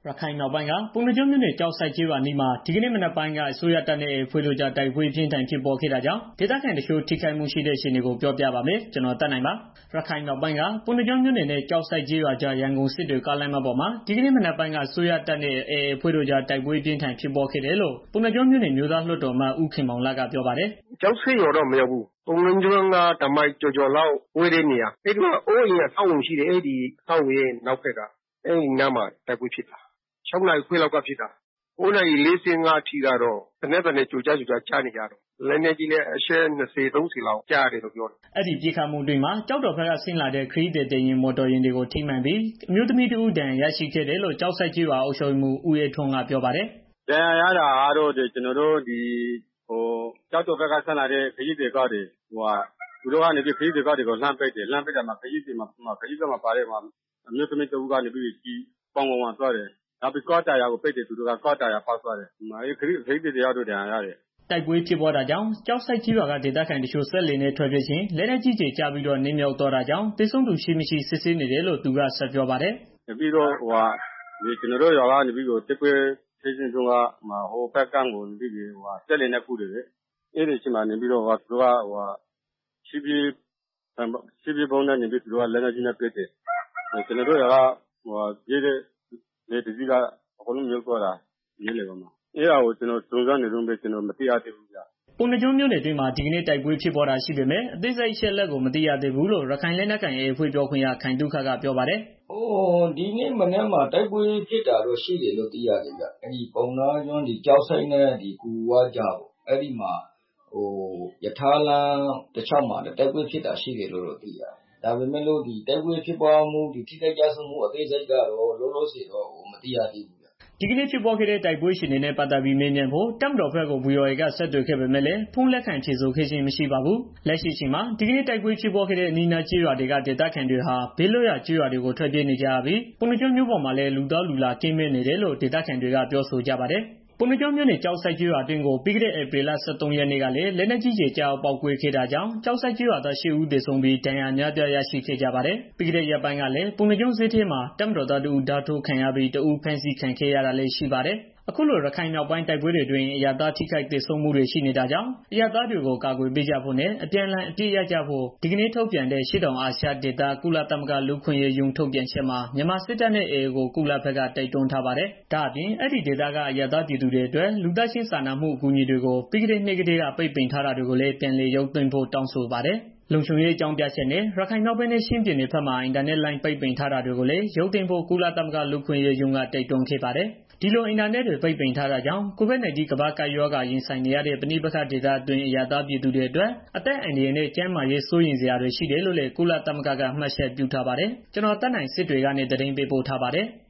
ရခိုင်မြောက်ပိုင်းက ပုဏ္ဏားကျွန်းမြို့နယ် ကျောက်ဆိပ်ကျေးရွာအနီးမှာ ဒီကနေ့မနက်ပိုင်းက အစိုးရတပ်နဲ့ AA အဖွဲ့တို့ကြား တိုက်ပွဲအပြင်းအထန်ဖြစ်ပွားခဲ့တာကြောင့် ဒေသခံတချို့ ထိခိုက်မှုရှိတဲ့ အခြေအနေကို ပြောပြပါမယ်။ ဗွီအိုအေမြန်မာပိုင်းသတင်းထောက် ကိုသက်နိုင်က ရခိုင်မြောက်ပိုင်းက ပုဏ္ဏားကျွန်းမြို့နယ်နဲ့ ကျောက်ဆိပ်ကျေးရွာကြား ရန်ကုန်စစ်တွေ ကားလမ်းမပေါ်မှာ ဒီကနေ့မနက်ပိုင်းက အစိုးရတပ်နဲ့ AA အဖွဲ့တို့ကြား တိုက်ပွဲအပြင်းအထန်ဖြစ်ပွားခဲ့တယ်လို့ ပုဏ္ဏားကျွန်းမြို့နယ် အမျိုးသားလွှတ်တော်အမတ် ဦးခင်မောင်လတ်က ပြောပါတယ်။ "ကျောက်ဆိပ်ရွာတော့ မရောက်ဘူး။ ပုဏ္ဏားကျွန်းက တစ်မိုင်ကျော်ကျော်လောက်ဝေးတဲ့နေရာ အဲဒီမှာ အိုးအိမ်အဆောက်အအုံရှိတယ်။ အဲဒီအဆောက်အအုံရဲ့ နောက်ဘက်က အဲဒီနားမှာ တိုက်ပွဲဖြစ်တာ။ ၆ နာရီခွဲလောက်ကဖြစ်တာ။ ၉ နာရီ ၄၅ အထိကတော့ သေနတ်သံတွေ ကြိုကြားကြားနေရတယ်။ လက်နက်ကြီးလည်း အချက် ၂၀ - ၃၀ လောက် ကြားရတယ်လို့ပြောတယ်။ " အဲဒီပစ်ခတ်မှုအတွင်းမှာ ကျောက်တော်ဘက်က ဆင်းလာတဲ့ ခရီးသည်တင် မော်တော်ယာဉ်တွေကို ထိမှန်ပြီး အမျိုးသမီးတစ်ဦး ဒဏ်ရာရရှိခဲ့တယ်လို့ ကျောက်ဆိပ်ကျေးရွာ အုပ်ချုပ်ရေးမှူး ဦးအေးထွန်းက ပြောပါတယ်။ "ဒဏ်ရာရတာကတော့ ကျနော်တို့ ကျောက်တော်ဘက်က ဆင်းလာတဲ့ ခရီးသည်ကားတွေကို သူတို့က လှမ်းပစ်တယ်။ လှမ်းပစ်တာမှာ ခရီးသည်ပေါ်မှာပါတဲ့ အမျိုးသမီးတစ်ဦးကနေပြီးတော့ ကျည်ပေါင်မှာသွားတယ်။ နောက်ပြီး ကားတာယာကို ပစ်တယ် သူတို့က ကားတာယာပေါက်သွားတယ်။ ခရီးသည်တစ်ယောက်တော့ ဒဏ်ရာရတယ်။ " တိုက်ပွဲဖြစ်ပွားတာကြောင့် ကျောက်ဆိပ်ကျေးရွာက ဒေသခံတချို့ စက်လှေနဲ့ ထွက်ပြေးချိန် လက်နက်ကြီးကျည်ကျပြီးတော့ နစ်မြုပ်သွားတာကြောင့် သေဆုံးသူရှိ၊ မရှိ စစ်ဆေးနေတယ်လို့ သူက ဆက်ပြောပါတယ်။ "နောက်ပြီးတော့ ကျနော်တို့ ရွာကနေပြီးတော့ တိုက်ပွဲဖြစ်စဉ်တုန်းက ဟိုဘက်ကမ်းကို စက်လှေနဲ့ ကူးတယ်လေ။ အဲဒီအချိန်မှာ သူတို့က ခြေပြင်းဗုံးနဲ့ လက်နက်ကြီးနဲ့ ပစ်တယ်။ ကျနော်တို့ ရွာက ပြေးတဲ့ လှေတစ်စီးက အကုန်လုံးမြုပ်သွားတာ။ မြစ်လယ်ပေါ်မှာ အဲတာကို ကျနော်စုံစမ်းနေတုန်းပဲ ကျနော် မသိရသေးဘူးဗျာ။ " ပုဏ္ဏားကျွန်းမြို့နယ်အတွင်းမှာ ဒီကနေ့ တိုက်ပွဲဖြစ်ပွားတာရှိပေမဲ့ အသေးစိတ်အချက်အလက်ကို မသိရသေးဘူးလို့ ရခိုင်လက်နက်ကိုင် AA အဖွဲ့ပြောခွင့်ရ ခိုင်သုခက ပြောပါတယ်။ "ဒီနေ့မနက်မှာ တိုက်ပွဲဖြစ်တာတော့ ရှိတယ်လို့ သိရတယ်ဗျာ။ ပုဏ္ဏားကျွန်း ကျောက်ဆိပ်နဲ့ ဂူဝကြားပေါ့။ အဲဒီမှာ ရထားလမ်းတလျှောက်မှာ တိုက်ပွဲဖြစ်တာရှိတယ်လို့တော့ သိရတယ်။ ဒါပေမဲ့လို့ တိုက်ပွဲဖြစ်ပွားမှု ထိခိုက်ကျဆုံးမှု အသေးစိတ်ကတော့ လောလောဆယ်တော့ မသိရသေးဘူးဗျာ။ " ဒီကနေ့ ဖြစ်ပွားခဲ့တဲ့ တိုက်ပွဲအခြေအနေနဲ့ ပတ်သတ်ပြီး မေးမြန်းဖို့ တပ်မတော်ဘက်ကို ဗွီအိုအေက ဆက်သွယ်ခဲ့ပေမဲ့လည်း ဖုန်းလက်ခံဖြေဆိုခဲ့ခြင်း မရှိပါဘူး။ လက်ရှိအချိန်မှာ ဒီကနေ့ တိုက်ပွဲဖြစ်ပွားခဲ့တဲ့ အနီးအနားကျေးရွာတွေက ဒေသခံတွေဟာ ဘေးလွတ်ရာ ကျေးရွာတွေကို ထွက်ပြေးနေကြရပြီး ပုဏ္ဏားကျွန်းမြို့ပေါ်မှာလည်း လူသွားလူလာကင်းမဲ့နေတယ်လို့ ဒေသခံတွေက ပြောဆိုကြပါတယ်။ ပုဏ္ဏားကျွန်းမြို့နယ် ကျောက်ဆိပ်ကျေးရွာအတွင်းကို ပြီးခဲ့တဲ့ ဧပြီလ ၁၃ ရက်နေ့ကလည်း လက်နက်ကြီးကျည် ကျရောက်ပေါက်ကွဲခဲ့တာကြောင့် ကျောက်ဆိပ်ကျေးရွာသား ၈ ဦး သေဆုံးပြီး ဒဏ်ရာအများအပြား ရရှိခဲ့ကြပါတယ်။ ပြီးခဲ့တဲ့ ရက်ပိုင်းကလည်း ပုဏ္ဏားကျွန်းဈေးထဲမှာ တပ်မတော်သားတစ်ဦး ဓားထိုးခံရပြီး တစ်ဦး ဖမ်းဆီးခံခဲ့ရတာလည်း ရှိပါတယ်။ အခုလို ရခိုင်မြောက်ပိုင်း တိုက်ပွဲတွေအတွင်း အရပ်သား ထိခိုက်သေဆုံးမှုတွေ ရှိနေတာကြောင့် အရပ်သားတွေကို ကာကွယ်ပေးကြဖို့နဲ့ အပြန်အလှန် အပစ်ရပ်ကြဖို့ ဒီကနေ့ ထုတ်ပြန်တဲ့ အရှေ့တောင်အာရှဒေသ ကုလသမဂ္ဂ လူ့အခွင့်အရေးရုံး ထုတ်ပြန်ချက်မှာ မြန်မာစစ်တပ်နဲ့ AA ကို ကုလဘက်က တိုက်တွန်းထားပါတယ်။ ဒါ့အပြင် အဲဒီဒေသက အရပ်သားပြည်သူတွေအတွက် လူသားချင်းစာနာမှု အကူအညီတွေကို ပြီးခဲ့တဲ့နှစ်ကတည်းက ပိတ်ပင်ထားတာတွေကိုလည်း ပြန်လည်ရုပ်သိမ်းဖို့ တောင်းဆိုပါတယ်။ လုံခြုံရေးအကြောင်းပြချက်နဲ့ ရခိုင်မြောက်ပိုင်းနဲ့ ချင်းပြည်နယ်ဘက်မှာ အင်တာနက်လိုင်း ပိတ်ပင်ထားတာတွေကိုလည်း ရုပ်သိမ်းဖို့ ကုလသမဂ္ဂ လူ့အခွင့်အရေးရုံးက တိုက်တွန်းခဲ့ပါတယ်။ ဒီလို အင်တာနက်တွေ ပိတ်ပင်ထားတာကြောင့် COVID-19 ကမ္ဘာ့ကပ်ရောဂါ ရင်ဆိုင်နေရတဲ့ ပဋိပက္ခဒေသတွင်း အရပ်သားပြည်သူတွေအတွက် အသက်အန္တရာယ်နဲ့ ကျန်းမာရေး စိုးရိမ်စရာတွေ ရှိတယ်လို့လည်း ကုလသမဂ္ဂက မှတ်ချက်ပြုထားပါတယ်။ ဒီအကြောင်း ဗွီအိုအေမြန်မာပိုင်းသတင်းထောက် ကိုသက်နိုင် စစ်တွေကနေ သတင်းပေးပို့ထားပါတယ်။